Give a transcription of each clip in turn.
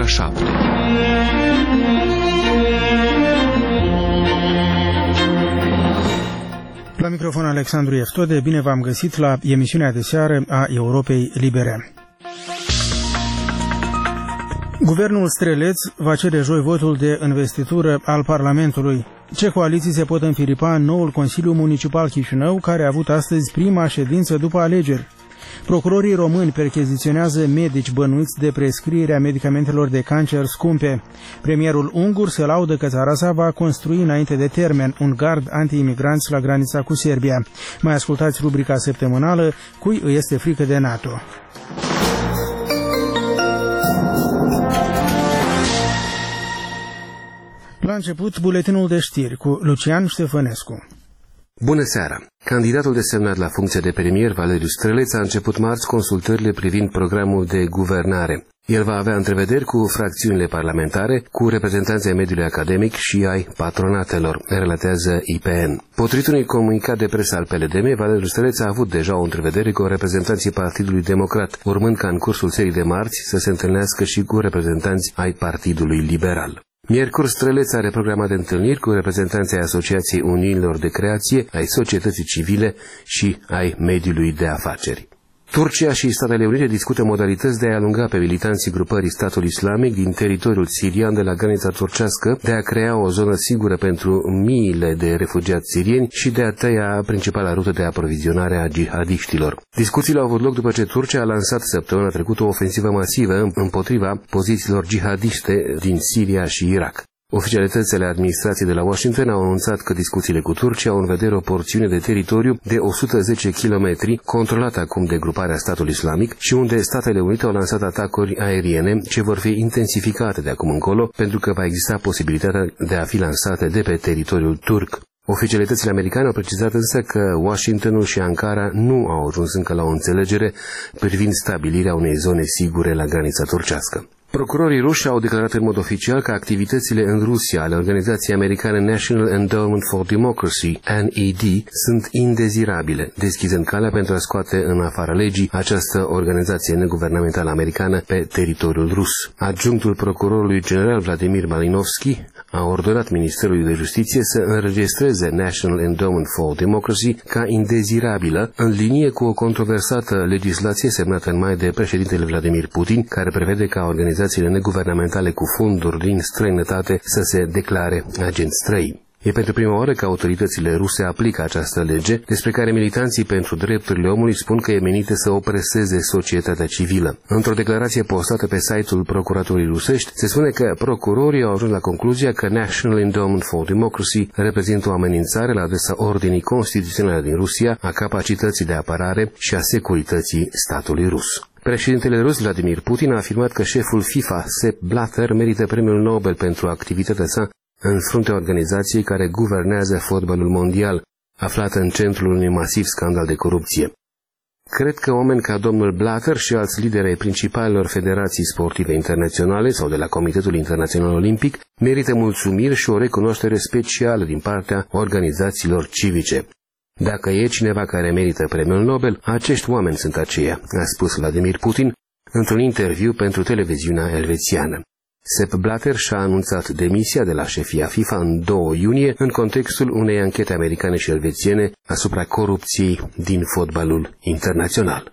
ora 7. La microfon Alexandru Eftode, bine v-am găsit la emisiunea de seară a Europei Libere. Guvernul Streleț va cere joi votul de investitură al Parlamentului. Ce coaliții se pot înfiripa în noul Consiliu Municipal Chișinău, care a avut astăzi prima ședință după alegeri? Procurorii români percheziționează medici bănuiți de prescrierea medicamentelor de cancer scumpe. Premierul ungur se laudă că țara sa va construi înainte de termen un gard anti-imigranți la granița cu Serbia. Mai ascultați rubrica săptămânală Cui îi este frică de NATO. La început, buletinul de știri cu Lucian Ștefănescu. Bună seara! Candidatul desemnat la funcție de premier, Valeriu Streleț, a început marți consultările privind programul de guvernare. El va avea întrevederi cu fracțiunile parlamentare, cu reprezentanții ai mediului academic și ai patronatelor, relatează IPN. Potrivit unui comunicat de presă al PLDM, Valeriu Streleț a avut deja o întrevedere cu reprezentanții Partidului Democrat, urmând ca în cursul serii de marți să se întâlnească și cu reprezentanți ai Partidului Liberal. Miercuri, Streleț are programat de întâlniri cu reprezentanții Asociației Uniunilor de Creație, ai societății civile și ai mediului de afaceri. Turcia și Statele Unite discută modalități de a alunga pe militanții grupării Statul Islamic din teritoriul sirian de la granița turcească, de a crea o zonă sigură pentru miile de refugiați sirieni și de a tăia principala rută de aprovizionare a jihadiștilor. Discuțiile au avut loc după ce Turcia a lansat săptămâna trecută o ofensivă masivă împotriva pozițiilor jihadiste din Siria și Irak. Oficialitățile administrației de la Washington au anunțat că discuțiile cu Turcia au în vedere o porțiune de teritoriu de 110 km controlată acum de gruparea Statul Islamic și unde Statele Unite au lansat atacuri aeriene ce vor fi intensificate de acum încolo pentru că va exista posibilitatea de a fi lansate de pe teritoriul turc. Oficialitățile americane au precizat însă că Washingtonul și Ankara nu au ajuns încă la o înțelegere privind stabilirea unei zone sigure la granița turcească. Procurorii ruși au declarat în mod oficial că activitățile în Rusia ale organizației americane National Endowment for Democracy, NED, sunt indezirabile, deschizând calea pentru a scoate în afara legii această organizație neguvernamentală americană pe teritoriul rus. Adjunctul procurorului general Vladimir Malinovski a ordonat Ministerului de Justiție să înregistreze National Endowment for Democracy ca indezirabilă, în linie cu o controversată legislație semnată în mai de președintele Vladimir Putin, care prevede ca organizațiile neguvernamentale cu fonduri din străinătate să se declare agenți străini. E pentru prima oară că autoritățile ruse aplică această lege, despre care militanții pentru drepturile omului spun că e menită să opreseze societatea civilă. Într-o declarație postată pe site-ul procuraturii rusești, se spune că procurorii au ajuns la concluzia că National Endowment for Democracy reprezintă o amenințare la adresa ordinii constituționale din Rusia, a capacității de apărare și a securității statului rus. Președintele rus Vladimir Putin a afirmat că șeful FIFA, Sepp Blatter, merită premiul Nobel pentru activitatea sa în fruntea organizației care guvernează fotbalul mondial, aflată în centrul unui masiv scandal de corupție. Cred că oameni ca domnul Blatter și alți lideri ai principalelor federații sportive internaționale sau de la Comitetul Internațional Olimpic merită mulțumiri și o recunoaștere specială din partea organizațiilor civice. Dacă e cineva care merită premiul Nobel, acești oameni sunt aceia, a spus Vladimir Putin într-un interviu pentru televiziunea elvețiană. Sepp Blatter și-a anunțat demisia de la șefia FIFA în 2 iunie în contextul unei anchete americane și elvețiene asupra corupției din fotbalul internațional.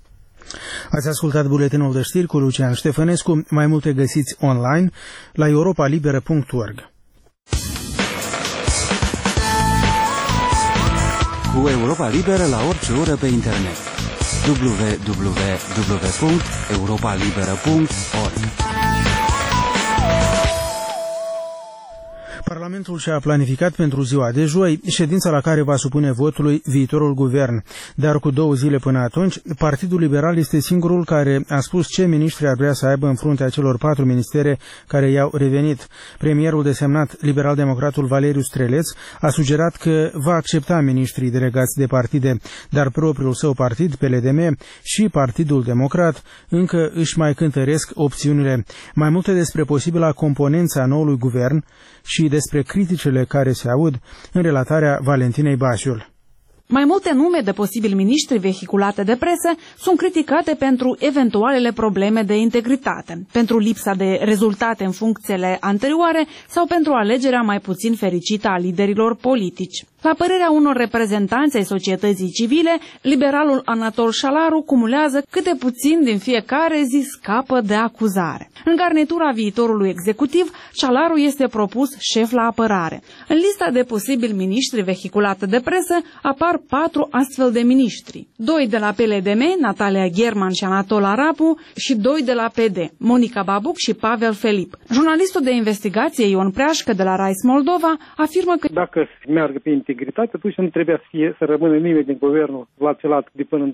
Ați ascultat buletinul de știri cu Lucian Ștefănescu. Mai multe găsiți online la europalibera.org. Cu Europa Liberă la orice oră pe internet. www.europalibera.org. Parlamentul și-a planificat pentru ziua de joi ședința la care va supune votului viitorul guvern. Dar cu 2 zile până atunci, Partidul Liberal este singurul care a spus ce miniștri ar vrea să aibă în fruntea celor 4 ministere care i-au revenit. Premierul desemnat liberal-democratul Valeriu Streleț a sugerat că va accepta miniștrii delegați de partide, dar propriul său partid, PLDM, și Partidul Democrat încă își mai cântăresc opțiunile. Mai multe despre posibila componența noului guvern și despre criticile care se aud în relatarea Valentinei Basiul. Mai multe nume de posibili miniștri vehiculate de presă sunt criticate pentru eventualele probleme de integritate, pentru lipsa de rezultate în funcțiile anterioare sau pentru alegerea mai puțin fericită a liderilor politici. La părerea unor reprezentanți ai societății civile, liberalul Anatol Șalaru cumulează câte puțin din fiecare zi scapă de acuzare. În garnitura viitorului executiv, Șalaru este propus șef la apărare. În lista de posibili miniștri vehiculată de presă apar 4 astfel de miniștri. 2 de la PLDM, Natalia Gherman și Anatol Arapu, și 2 de la PD, Monica Babuc și Pavel Felip. Jurnalistul de investigație Ion Preașcă de la Rise Moldova afirmă că dacă meargă pe integritate, atunci nu trebuia să rămână nimeni din guvernul lațelat de până în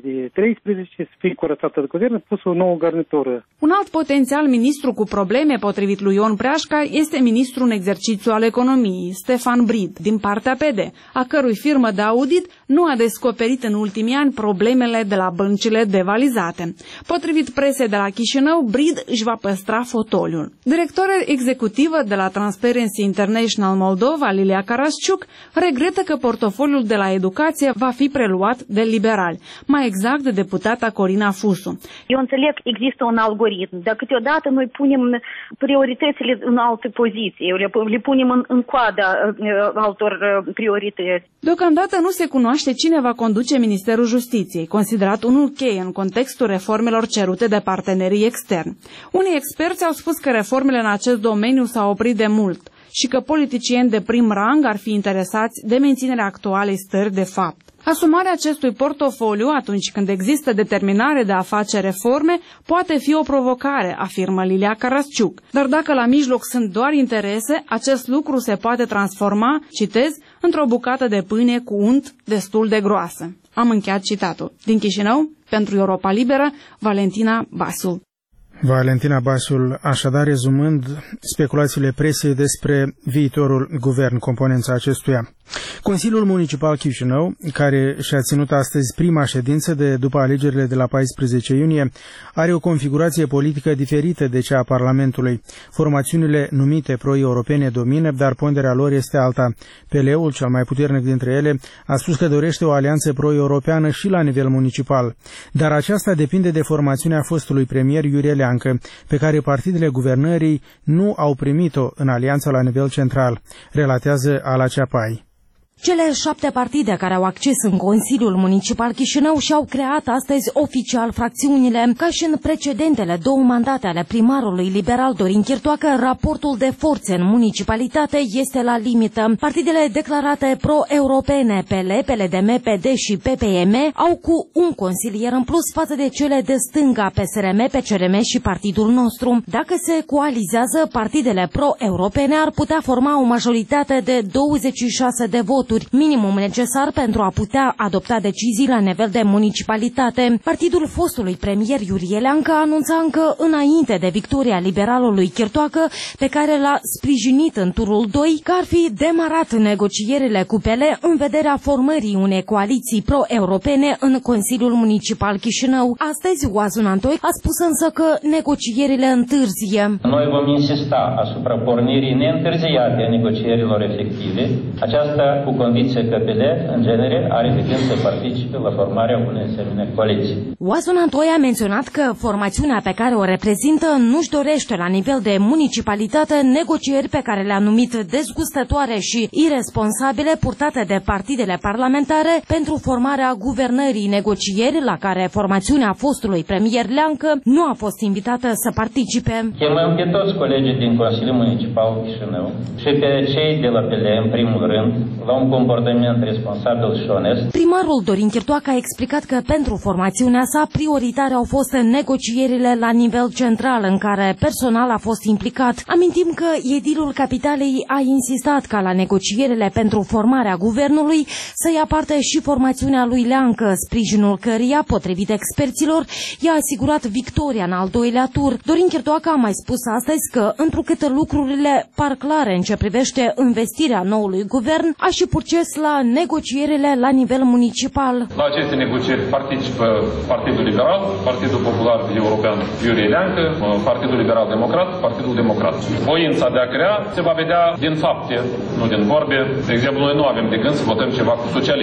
2013, să fie curățată de guvern, pus o nouă garnitură. Un alt potențial ministru cu probleme, potrivit lui Ion Preașca, este ministrul în exercițiu al economiei, Stefan Brid, din partea PD, a cărui firmă de audit nu a descoperit în ultimii ani problemele de la băncile devalizate. Potrivit presei de la Chișinău, Brid își va păstra fotoliul. Directorul executivă de la Transparency International Moldova, Lilia Karasciuc, regretă că portofoliul de la educație va fi preluat de liberali, mai exact de deputata Corina Fusu. Eu înțeleg că există un algoritm, dar câteodată noi punem prioritățile în alte poziții, le punem în coada altor priorități. Deocamdată nu se cunoaște cine va conduce Ministerul Justiției, considerat unul cheie în contextul reformelor cerute de partenerii externi. Unii experți au spus că reformele în acest domeniu s-au oprit de mult și că politicieni de prim rang ar fi interesați de menținerea actualei stări de fapt. Asumarea acestui portofoliu atunci când există determinare de a face reforme poate fi o provocare, afirmă Lilia Karasciuc. Dar dacă la mijloc sunt doar interese, acest lucru se poate transforma, citez, într-o bucată de pâine cu unt destul de groasă. Am încheiat citatul. Din Chișinău, pentru Europa Liberă, Valentina Basul. Valentina Basul, așadar rezumând speculațiile presei despre viitorul guvern, componența acestuia. Consiliul Municipal Chișinău, care și-a ținut astăzi prima ședință de după alegerile de la 14 iunie, are o configurație politică diferită de cea a Parlamentului. Formațiunile numite pro-europene domină, dar ponderea lor este alta. PL-ul, cel mai puternic dintre ele, a spus că dorește o alianță pro-europeană și la nivel municipal. Dar aceasta depinde de formațiunea fostului premier Iurie Leancă, pe care partidele guvernării nu au primit-o în alianța la nivel central, relatează Ala Ceapai. Cele 7 partide care au acces în Consiliul Municipal Chișinău și-au creat astăzi oficial fracțiunile. Ca și în precedentele 2 mandate ale primarului liberal Dorin Chirtoacă, raportul de forțe în municipalitate este la limită. Partidele declarate pro-europene, PL, PLDM, PD și PPM, au cu un consilier în plus față de cele de stânga, PSRM, PCRM și partidul nostru. Dacă se coalizează, partidele pro-europene ar putea forma o majoritate de 26 de voturi, minimum necesar pentru a putea adopta decizii la nivel de municipalitate. Partidul fostului premier Iurie Leancă anunța încă înainte de victoria liberalului Chirtoacă, pe care l-a sprijinit în turul 2, că ar fi demarat negocierile cu PL în vederea formării unei coaliții pro-europene în Consiliul Municipal Chișinău. Astăzi, Oazun Antoi a spus însă că negocierile întârzie. Noi vom insista asupra pornirii neîntârziate a negocierilor efective, aceasta cu condiție că PD, în genere, are de gând să participe la formarea unei asemenea coaliții. Oazun Antoi a menționat că formațiunea pe care o reprezintă nu-și dorește la nivel de municipalitate negocieri pe care le-a numit dezgustătoare și irresponsabile purtate de partidele parlamentare pentru formarea guvernării, negocieri la care formațiunea fostului premier Leancă nu a fost invitată să participe. Chemăm pe toți colegii din Consiliul Municipal Chișinău și pe cei de la PL, în primul rând, la un comportament responsabil și onest. Primarul Dorin Chirtoacă a explicat că pentru formațiunea sa prioritare au fost negocierile la nivel central, în care personal a fost implicat. Amintim că edilul Capitalei a insistat ca la negocierile pentru formarea guvernului să ia parte și formațiunea lui Leancă, sprijinul căreia, potrivit experților, i-a asigurat victoria în al doilea tur. Dorin Chirtoacă a mai spus astăzi că, întrucât lucrurile par clare în ce privește investirea noului guvern, a și purces la negocierile la nivel municipal. La aceste negocieri participă Partidul Liberal, Partidul Popular European Iurie Leancă, Partidul Liberal Democrat, Partidul Democrat. Voința de a crea se va vedea din fapte, nu din vorbe. De exemplu, noi nu avem de gând să votăm ceva cu socialiști.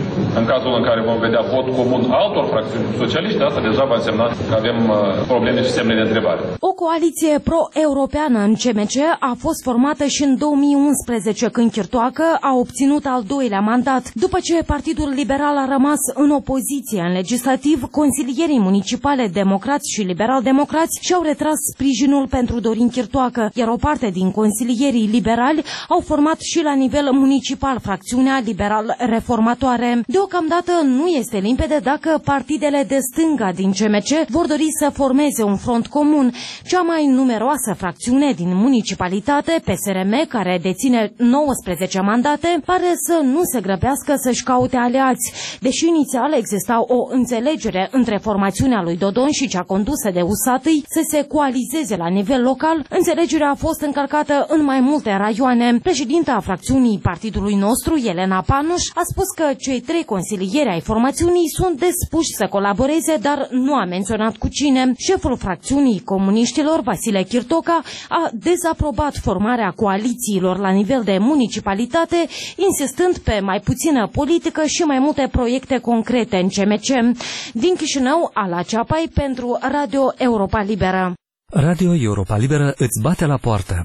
În cazul în care vom vedea vot comun altor fracțiuni socialiști, asta deja va însemna că avem probleme și semne de întrebare. O coaliție pro-europeană în CMC a fost formată și în 2011, când Chirtoacă a obținut al doilea mandat. După ce Partidul Liberal a rămas în opoziție în legislativ, consilierii municipale democrați și liberal-democrați și-au retras sprijinul pentru Dorin Chirtoacă, iar o parte din consilierii liberali au format și la nivel municipal fracțiunea liberal-reformatoare. Deocamdată nu este limpede dacă partidele de stânga din CMC vor dori să formeze un front comun. Cea mai numeroasă fracțiune din municipalitate, PSRM, care deține 19 mandate, pare să nu se grăbească să-și caute aliați. Deși inițial exista o înțelegere între formațiunea lui Dodon și cea condusă de Usatâi să se coalizeze la nivel local, înțelegerea a fost încălcată în mai multe raioane. Președinta fracțiunii partidului nostru, Elena Panuș, a spus că cei 3 consilieri ai formațiunii sunt dispuși să colaboreze, dar nu a menționat cu cine. Șeful fracțiunii comuniștilor, Vasile Chirtoca, a dezaprobat formarea coalițiilor la nivel de municipalitate, insistând pe mai puțină politică și mai multe proiecte concrete în CMC. Din Chișinău, Ala Ceapai pentru Radio Europa Liberă. Radio Europa Liberă îți bate la poartă.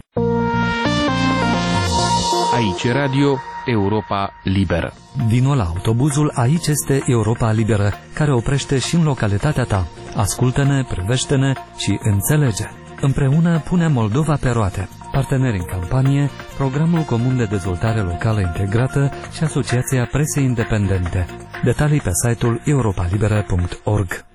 Aici Radio Europa Liberă. Vino la autobuzul Aici este Europa Liberă, care oprește și în localitatea ta. Ascultă-ne, privește-ne și înțelege. Împreună punem Moldova pe roate. Parteneri în campanie, Programul Comun de Dezvoltare Locală Integrată și Asociația Presei Independente. Detalii pe site-ul europalibera.org.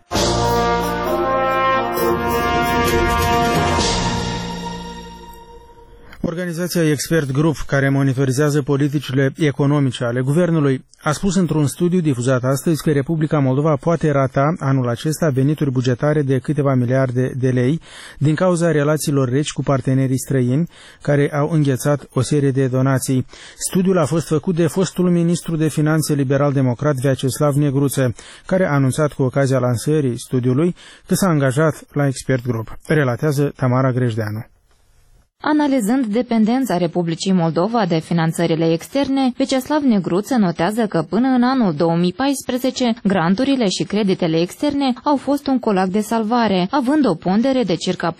Organizația Expert Group, care monitorizează politicile economice ale guvernului, a spus într-un studiu difuzat astăzi că Republica Moldova poate rata anul acesta venituri bugetare de câteva miliarde de lei din cauza relațiilor reci cu partenerii străini care au înghețat o serie de donații. Studiul a fost făcut de fostul ministru de finanțe liberal-democrat Vyacheslav Negruță, care a anunțat cu ocazia lansării studiului că s-a angajat la Expert Group. Relatează Tamara Grejdeanu. Analizând dependența Republicii Moldova de finanțările externe, Vyacheslav Negruță notează că până în anul 2014, granturile și creditele externe au fost un colac de salvare, având o pondere de circa 14%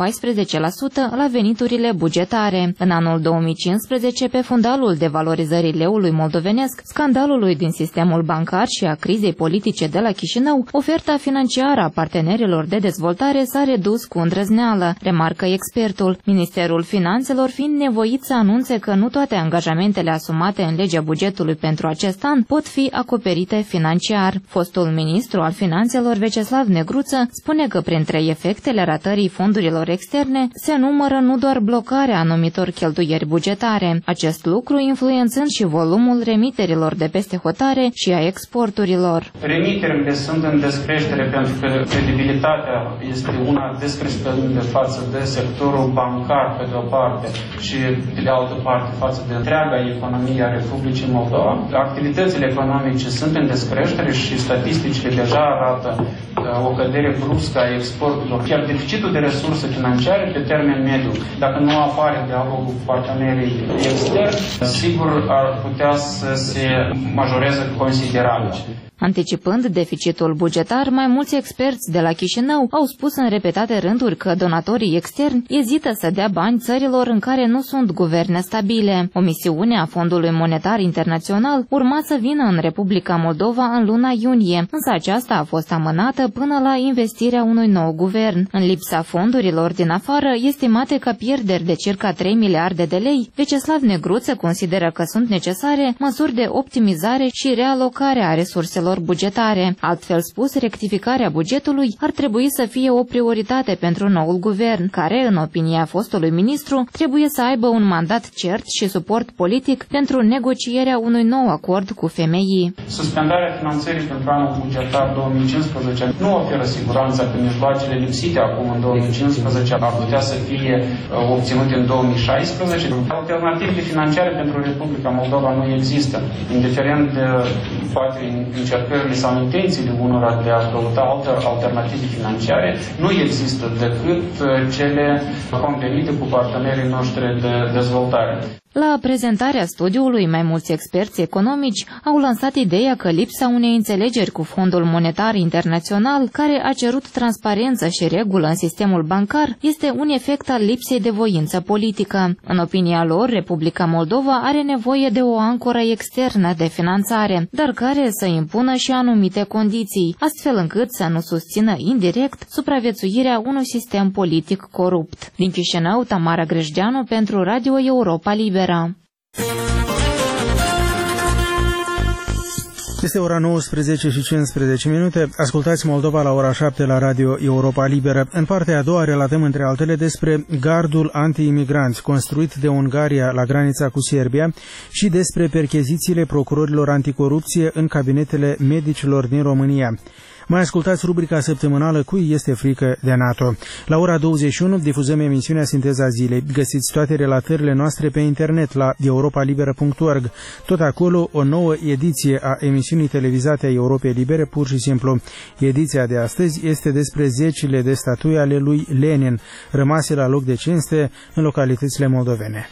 la veniturile bugetare. În anul 2015, pe fundalul devalorizării leului moldovenesc, scandalului din sistemul bancar și a crizei politice de la Chișinău, oferta financiară a partenerilor de dezvoltare s-a redus cu îndrăzneală, remarcă expertul. Ministerul Finanțelor fiind nevoit să anunțe că nu toate angajamentele asumate în legea bugetului pentru acest an pot fi acoperite financiar. Fostul ministru al Finanțelor, Vyacheslav Negruță, spune că printre efectele ratării fondurilor externe se numără nu doar blocarea anumitor cheltuieri bugetare, acest lucru influențând și volumul remiterilor de peste hotare și a exporturilor. Remiterile sunt în descreștere pentru că credibilitatea este una descrescândă față de sectorul bancar pe de o parte și de altă parte față de întreaga economie a Republicii Moldova. Activitățile economice sunt în descreștere și statisticile deja arată o cădere bruscă a exporturilor. Chiar deficitul de resurse financiare pe termen mediu, dacă nu apare dialogul cu partenerii externi, sigur ar putea să se majoreze considerabil. Anticipând deficitul bugetar, mai mulți experți de la Chișinău au spus în repetate rânduri că donatorii externi ezită să dea bani țărilor în care nu sunt guverne stabile. O misiune a Fondului Monetar Internațional urma să vină în Republica Moldova în luna iunie, însă aceasta a fost amânată până la investirea unui nou guvern. În lipsa fondurilor din afară, estimate ca pierderi de circa 3 miliarde de lei, Vyacheslav Negruță consideră că sunt necesare măsuri de optimizare și realocare a resurselor bugetare. Altfel spus, rectificarea bugetului ar trebui să fie o prioritate pentru noul guvern, care, în opinia fostului ministru, trebuie să aibă un mandat cert și suport politic pentru negocierea unui nou acord cu FMI. Suspendarea finanțării pentru anul bugetar 2015 nu oferă siguranța că mijloacele lipsite acum în 2015 ar putea să fie obținute în 2016. Alternative financiare pentru Republica Moldova nu există, indiferent de poate încercările sau intențiile unora de a căuta alte alternative financiare, nu există decât cele convenite cu partenerii noștri de dezvoltare. La prezentarea studiului, mai mulți experți economici au lansat ideea că lipsa unei înțelegeri cu Fondul Monetar Internațional, care a cerut transparență și regulă în sistemul bancar, este un efect al lipsei de voință politică. În opinia lor, Republica Moldova are nevoie de o ancoră externă de finanțare, dar care să impună și anumite condiții, astfel încât să nu susțină indirect supraviețuirea unui sistem politic corupt. Din Chișinău, Tamara Grejdeanu pentru Radio Europa Liberă. Este ora 19:15. Ascultați Moldova la ora 7 la Radio Europa Liberă. În partea a doua relatăm între altele despre gardul anti-imigranți construit de Ungaria la granița cu Serbia și despre perchezițiile procurorilor anticorupție în cabinetele medicilor din România. Mai ascultați rubrica săptămânală Cui este frică de NATO. La ora 21 difuzăm emisiunea Sinteza Zilei. Găsiți toate relatările noastre pe internet la europalibera.org. Tot acolo o nouă ediție a emisiunii televizate a Europei Libere, pur și simplu. Ediția de astăzi este despre zecile de statui ale lui Lenin, rămase la loc de cinste în localitățile moldovene.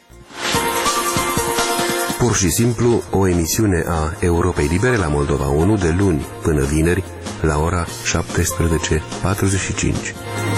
Pur și simplu, o emisiune a Europei Libere la Moldova 1 de luni până vineri la ora 17:45.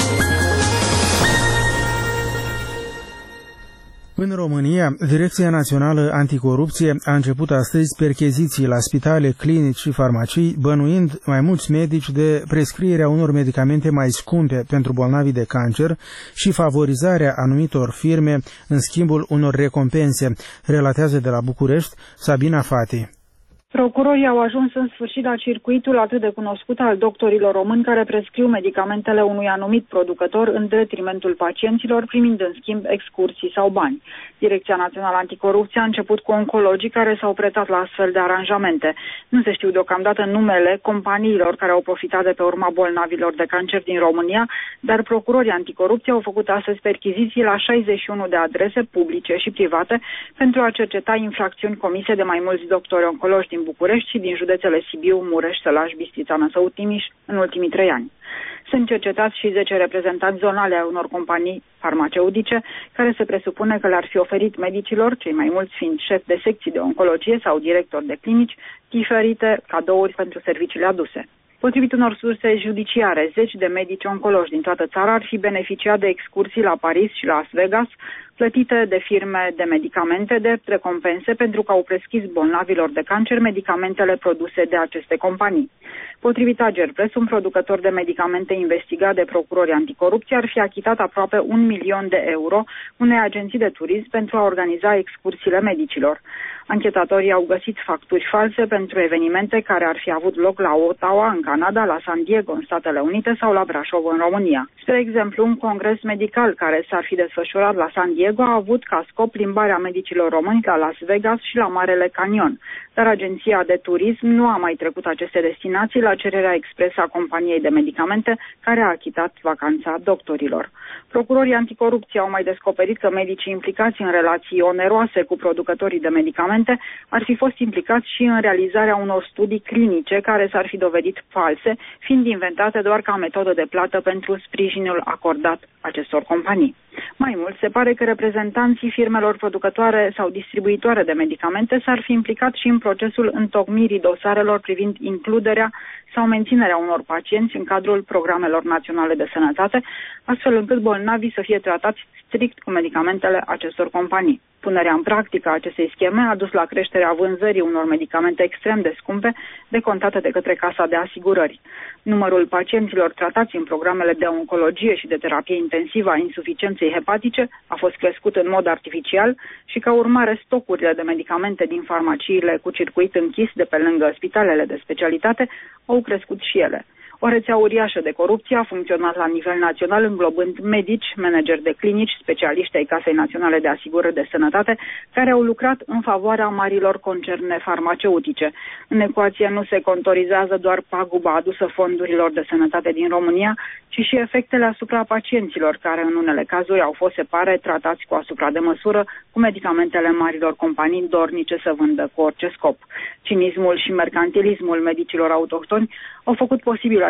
În România, Direcția Națională Anticorupție a început astăzi percheziții la spitale, clinici și farmacii, bănuind mai mulți medici de prescrierea unor medicamente mai scumpe pentru bolnavii de cancer și favorizarea anumitor firme în schimbul unor recompense, relatează de la București Sabina Fati. Procurorii au ajuns în sfârșit la circuitul atât de cunoscut al doctorilor români care prescriu medicamentele unui anumit producător în detrimentul pacienților, primind în schimb excursii sau bani. Direcția Națională Anticorupție a început cu oncologii care s-au pretat la astfel de aranjamente. Nu se știu deocamdată numele companiilor care au profitat de pe urma bolnavilor de cancer din România, dar procurorii anticorupție au făcut astăzi perchiziții la 61 de adrese publice și private pentru a cerceta infracțiuni comise de mai mulți doctori oncologi din București și din județele Sibiu, Mureș, Sălaș, Bistrița, Năsău, Timiș în ultimii 3 ani. Sunt cercetați și 10 reprezentanți zonale ai unor companii farmaceutice care se presupune că le-ar fi oferit medicilor, cei mai mulți fiind șefi de secții de oncologie sau directori de clinici, diferite cadouri pentru serviciile aduse. Potrivit unor surse judiciare, 10 de medici oncologi din toată țara ar fi beneficiat de excursii la Paris și Las Vegas, plătite de firme de medicamente de recompense pentru că au prescris bolnavilor de cancer medicamentele produse de aceste companii. Potrivit Agerpres, un producător de medicamente investigat de procurori anticorupție ar fi achitat aproape 1 milion de euro unei agenții de turism pentru a organiza excursiile medicilor. Anchetatorii au găsit facturi false pentru evenimente care ar fi avut loc la Ottawa, în Canada, la San Diego, în Statele Unite sau la Brașov, în România. Spre exemplu, un congres medical care s-ar fi desfășurat la San Diego a avut ca scop plimbarea medicilor români la Las Vegas și la Marele Canion, dar agenția de turism nu a mai trecut aceste destinații la cererea expresă a companiei de medicamente care a achitat vacanța doctorilor. Procurorii anticorupție au mai descoperit că medicii implicați în relații oneroase cu producătorii de medicamente ar fi fost implicați și în realizarea unor studii clinice care s-ar fi dovedit false, fiind inventate doar ca metodă de plată pentru sprijinul acordat acestor companii. Mai mult, se pare că reprezentanții firmelor producătoare sau distribuitoare de medicamente s-ar fi implicat și în procesul întocmirii dosarelor privind includerea sau menținerea unor pacienți în cadrul programelor naționale de sănătate, astfel încât bolnavii să fie tratați strict cu medicamentele acestor companii. Punerea în practică a acestei scheme a dus la creșterea vânzării unor medicamente extrem de scumpe, decontate de către Casa de Asigurări. Numărul pacienților tratați în programele de oncologie și de terapie intensivă a insuficienței hepatice a fost crescut în mod artificial și, ca urmare, stocurile de medicamente din farmaciile cu circuit închis de pe lângă spitalele de specialitate au crescut și ele. O rețea uriașă de corupție a funcționat la nivel național, înglobând medici, manageri de clinici, specialiști ai Casei Naționale de Asigurări de Sănătate, care au lucrat în favoarea marilor concerne farmaceutice. În ecuație nu se contorizează doar paguba adusă fondurilor de sănătate din România, ci și efectele asupra pacienților, care în unele cazuri au fost, se pare, tratați cu asupra de măsură cu medicamentele marilor companii dornice să vândă cu orice scop. Cinismul și mercantilismul medicilor autohtoni au făcut posibil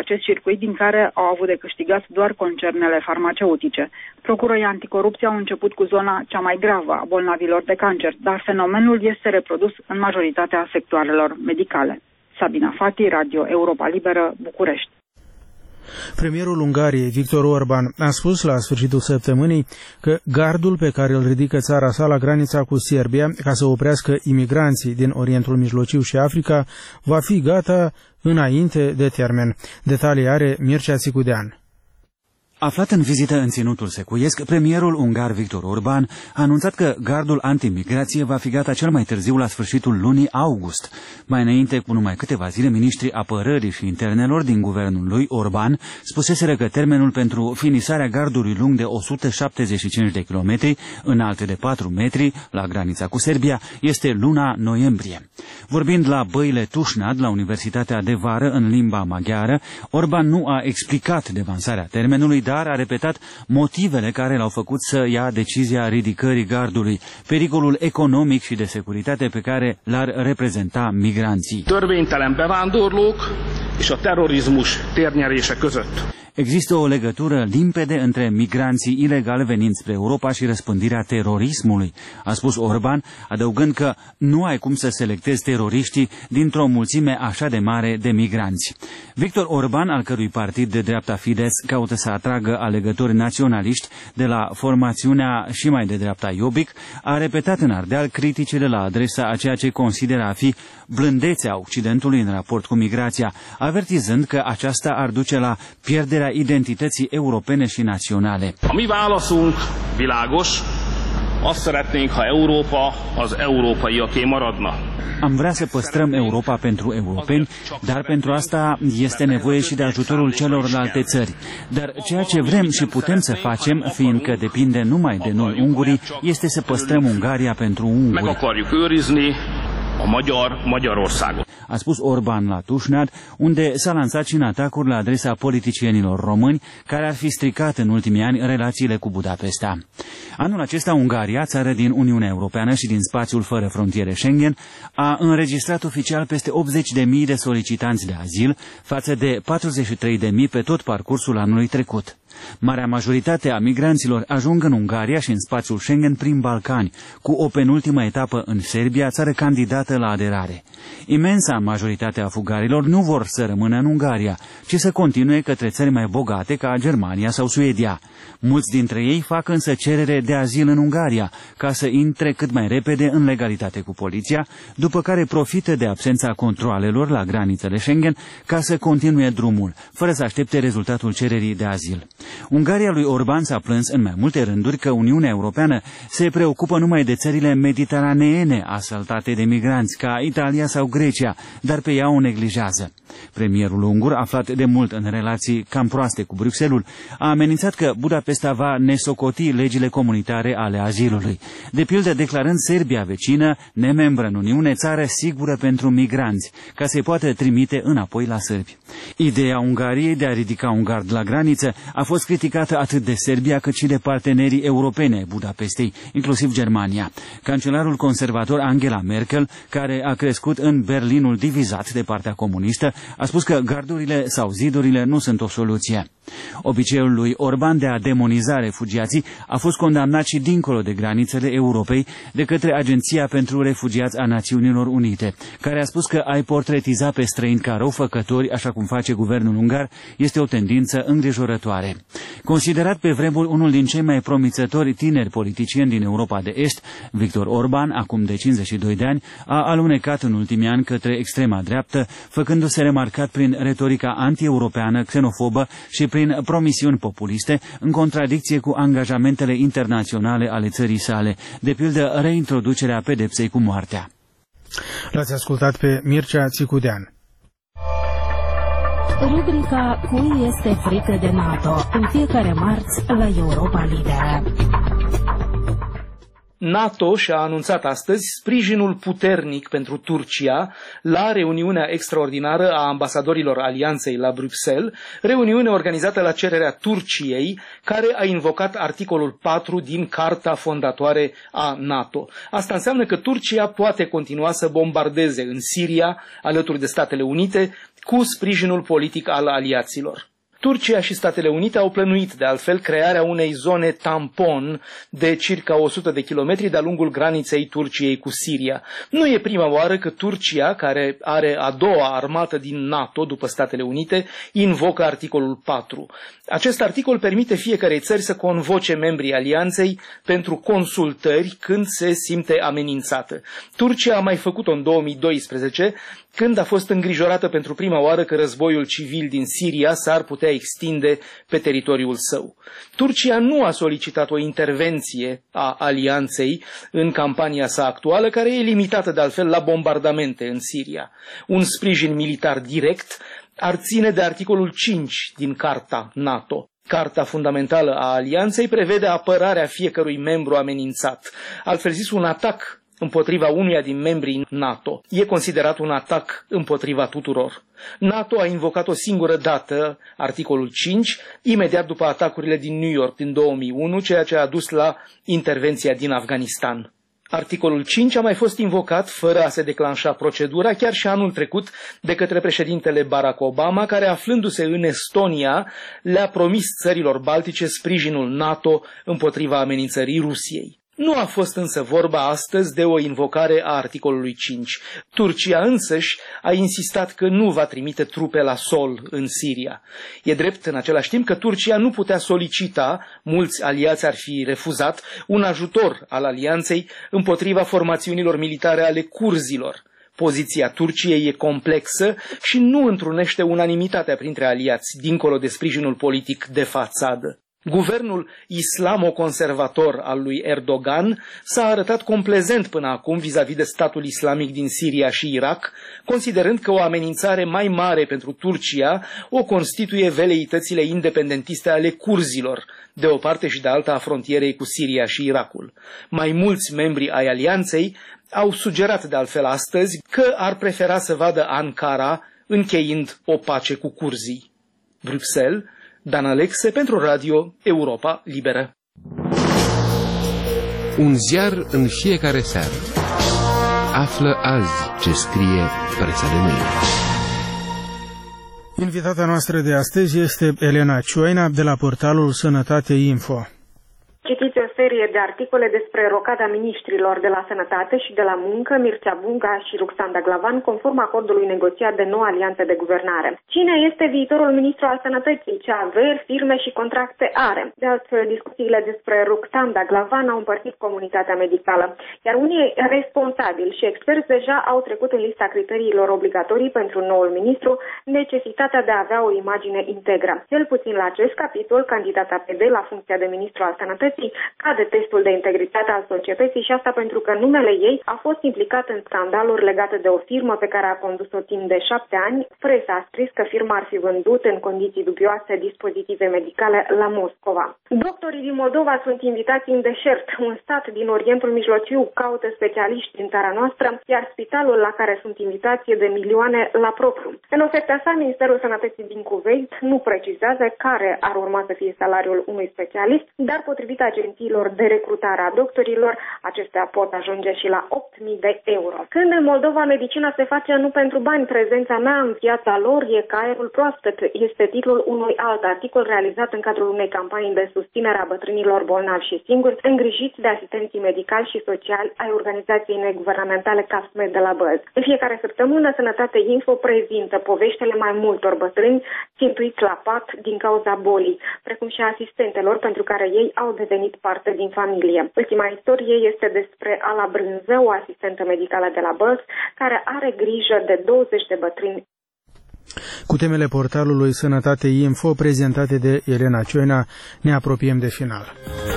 acest circuit din care au avut de câștigat doar concernele farmaceutice. Procurorii anticorupție au început cu zona cea mai gravă a bolnavilor de cancer, dar fenomenul este reprodus în majoritatea sectoarelor medicale. Sabina Fati, Radio Europa Liberă, București. Premierul Ungariei, Viktor Orban, a spus la sfârșitul săptămânii că gardul pe care îl ridică țara sa la granița cu Serbia ca să oprească imigranții din Orientul Mijlociu și Africa va fi gata înainte de termen. Detalii are Mircea Țicudean. Aflat în vizită în Ținutul Secuiesc, premierul ungar Viktor Orban a anunțat că gardul antimigrație va fi gata cel mai târziu la sfârșitul lunii august. Mai înainte, cu numai câteva zile, ministrii apărării și internelor din guvernul lui Orban spuseseră că termenul pentru finisarea gardului lung de 175 de kilometri, înalt de 4 metri, la granița cu Serbia, este luna noiembrie. Vorbind la Băile Tușnad, la Universitatea de Vară, în limba maghiară, Orban nu a explicat devansarea termenului, dar a repetat motivele care l-au făcut să ia decizia ridicării gardului, pericolul economic și de securitate pe care l-ar reprezenta migranții. Törvénytelen bevándorlók és a terrorizmus térnyerése között. Există o legătură limpede între migranții ilegali venind spre Europa și răspândirea terorismului, a spus Orban, adăugând că nu ai cum să selectezi teroriștii dintr-o mulțime așa de mare de migranți. Victor Orban, al cărui partid de dreapta Fidesz caută să atragă alegători naționaliști de la formațiunea și mai de dreapta Jobbik, a repetat în Ardeal criticile la adresa a ceea ce consideră a fi blândețea Occidentului în raport cu migrația, avertizând că aceasta ar duce la pierderea identității europene și naționale. A mi válaszunk világos, azt szeretnénk, ha Európa az európaiaké maradna. Am vrea să păstrăm Europa pentru europeni, dar pentru asta este nevoie și de ajutorul celorlalte țări. Dar ceea ce vrem și putem să facem, fiindcă depinde numai de noi ungurii, este să păstrăm Ungaria pentru unguri. A spus Orban la Tușnad, unde s-a lansat și în atacuri la adresa politicienilor români, care ar fi stricat în ultimii ani relațiile cu Budapesta. Anul acesta, Ungaria, țară din Uniunea Europeană și din spațiul fără frontiere Schengen, a înregistrat oficial peste 80.000 de solicitanți de azil, față de 43.000 pe tot parcursul anului trecut. Marea majoritate a migranților ajung în Ungaria și în spațiul Schengen prin Balcani, cu o penultimă etapă în Serbia, țară candidată la aderare. Imensa majoritate a fugarilor nu vor să rămână în Ungaria, ci să continue către țări mai bogate ca Germania sau Suedia. Mulți dintre ei fac însă cerere de azil în Ungaria, ca să intre cât mai repede în legalitate cu poliția, după care profită de absența controalelor la granițele Schengen ca să continue drumul, fără să aștepte rezultatul cererii de azil. Ungaria lui Orban s-a plâns în mai multe rânduri că Uniunea Europeană se preocupă numai de țările mediteraneene asaltate de migranți, ca Italia sau Grecia, dar pe ea o neglijează. Premierul ungur, aflat de mult în relații cam proaste cu Bruxelles, a amenințat că Budapesta va nesocoti legile comunitare ale azilului, de pildă declarând Serbia vecină, nemembră în Uniune, țară sigură pentru migranți, ca să-i poată trimite înapoi la sârbi. Ideea Ungariei de a ridica un gard la graniță a fost criticată atât de Serbia cât și de partenerii europene ai Budapestei, inclusiv Germania. Cancelarul conservator Angela Merkel, care a crescut în Berlinul divizat de partea comunistă, a spus că gardurile sau zidurile nu sunt o soluție. Obiceiul lui Orban de a demoniza refugiații a fost condamnat și dincolo de granițele Europei de către Agenția pentru Refugiați a Națiunilor Unite, care a spus că a-i portretiza pe străini ca răufăcători, așa cum face guvernul ungar, este o tendință îngrijorătoare. Considerat pe vremuri unul din cei mai promițători tineri politicieni din Europa de Est, Viktor Orban, acum de 52 de ani, a alunecat în ultimii ani către extrema dreaptă, făcându-se remarcat prin retorica anti-europeană, xenofobă și prin promisiuni populiste, în contradicție cu angajamentele internaționale ale țării sale, de pildă reintroducerea pedepsei cu moartea. L-ați ascultat pe Mircea Țicudean. Rubrica Cui este frică de NATO, în fiecare marți la Europa Liberă. NATO și-a anunțat astăzi sprijinul puternic pentru Turcia la reuniunea extraordinară a ambasadorilor alianței la Bruxelles, reuniune organizată la cererea Turciei, care a invocat articolul 4 din Carta fondatoare a NATO. Asta înseamnă că Turcia poate continua să bombardeze în Siria, alături de Statele Unite, cu sprijinul politic al aliaților. Turcia și Statele Unite au plănuit, de altfel, crearea unei zone tampon de circa 100 de kilometri de-a lungul graniței Turciei cu Siria. Nu e prima oară că Turcia, care are a doua armată din NATO după Statele Unite, invocă articolul 4. Acest articol permite fiecarei țări să convoce membrii alianței pentru consultări când se simte amenințată. Turcia a mai făcut-o în 2012, când a fost îngrijorată pentru prima oară că războiul civil din Siria s-ar putea extinde pe teritoriul său. Turcia nu a solicitat o intervenție a alianței în campania sa actuală, care e limitată de altfel la bombardamente în Siria. Un sprijin militar direct ar ține de articolul 5 din Carta NATO. Carta fundamentală a alianței prevede apărarea fiecărui membru amenințat. Altfel zis, un atac împotriva unuia din membrii NATO e considerat un atac împotriva tuturor. NATO a invocat o singură dată articolul 5, imediat după atacurile din New York din 2001, ceea ce a dus la intervenția din Afganistan. Articolul 5 a mai fost invocat fără a se declanșa procedura chiar și anul trecut de către președintele Barack Obama, care, aflându-se în Estonia, le-a promis țărilor baltice sprijinul NATO împotriva amenințării Rusiei. Nu a fost însă vorba astăzi de o invocare a articolului 5. Turcia însăși a insistat că nu va trimite trupe la sol în Siria. E drept în același timp că Turcia nu putea solicita, mulți aliați ar fi refuzat, un ajutor al alianței împotriva formațiunilor militare ale curzilor. Poziția Turciei e complexă și nu întrunește unanimitatea printre aliați, dincolo de sprijinul politic de fațadă. Guvernul islamo-conservator al lui Erdogan s-a arătat complezent până acum vis-a-vis de statul islamic din Siria și Irak, considerând că o amenințare mai mare pentru Turcia o constituie veleitățile independentiste ale curzilor, de o parte și de alta a frontierei cu Siria și Irakul. Mai mulți membri ai alianței au sugerat de altfel astăzi că ar prefera să vadă Ankara încheind o pace cu curzii. Bruxelles, Dan Alexe pentru Radio Europa Liberă. Un ziar în fiecare seară. Află azi ce scrie presa de mâine. Invitata noastră de astăzi este Elena Cioina de la portalul Sănătate Info. Citiți o serie de articole despre rocada miniștrilor de la Sănătate și de la Muncă, Mircea Bunga și Ruxandra Glavan, conform acordului negociat de noua alianță de guvernare. Cine este viitorul ministru al Sănătății? Ce averi, firme și contracte are? De altfel, discuțiile despre Ruxandra Glavan au împărțit comunitatea medicală, iar unii responsabili și experți deja au trecut în lista criteriilor obligatorii pentru noul ministru necesitatea de a avea o imagine integră. Cel puțin la acest capitol, candidata PD la funcția de ministru al Sănătății cade testul de integritate al societății, și asta pentru că numele ei a fost implicat în scandaluri legate de o firmă pe care a condus-o timp de 7 ani. Presa a scris că firma ar fi vândut în condiții dubioase dispozitive medicale la Moscova. Doctorii din Moldova sunt invitați în deșert. Un stat din Orientul Mijlociu caută specialiști din țara noastră, iar spitalul la care sunt invitați e de milioane la propriu. În oferta sa, Ministerul Sănătății din Kuwait nu precizează care ar urma să fie salariul unui specialist, dar potrivit agențiilor de recrutare a doctorilor, acestea pot ajunge și la 8.000 de euro. Când în Moldova medicina se face nu pentru bani, prezența mea în viața lor e ca aerul proaspăt, este titlul unui alt articol realizat în cadrul unei campanii de susținere a bătrânilor bolnavi și singuri, îngrijiți de asistenții medicali și sociali ai organizației neguvernamentale CASMED de la Bălți. În fiecare săptămână, Sănătate Info prezintă poveștile mai multor bătrâni țintuiți la pat din cauza bolii, precum și asistentelor pentru care ei au devenit parte din familie. Ultima istorie este despre Ala Brânză, o asistentă medicală de la Bălți, care are grijă de 20 de bătrâni. Cu temele portalului Sănătate Info prezentate de Elena Cioina, ne apropiem de final.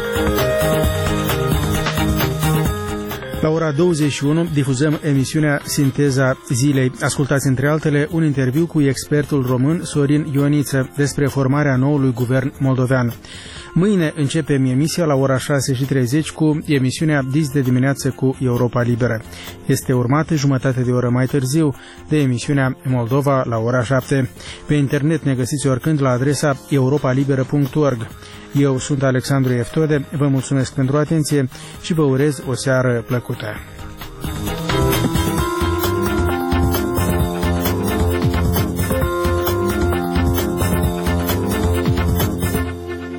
La ora 21 difuzăm emisiunea Sinteza Zilei. Ascultați între altele un interviu cu expertul român Sorin Ioniță despre formarea noului guvern moldovean. Mâine începem emisia la ora 6:30 cu emisiunea Dis de dimineață cu Europa Liberă. Este urmată jumătate de oră mai târziu de emisiunea Moldova la ora 7. Pe internet ne găsiți oricând la adresa europalibera.org. Eu sunt Alexandru Eftode, vă mulțumesc pentru atenție și vă urez o seară plăcută.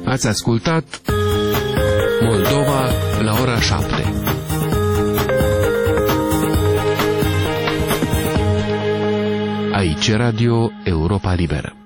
Ați ascultat Moldova la ora 7. Aici Radio Europa Liberă.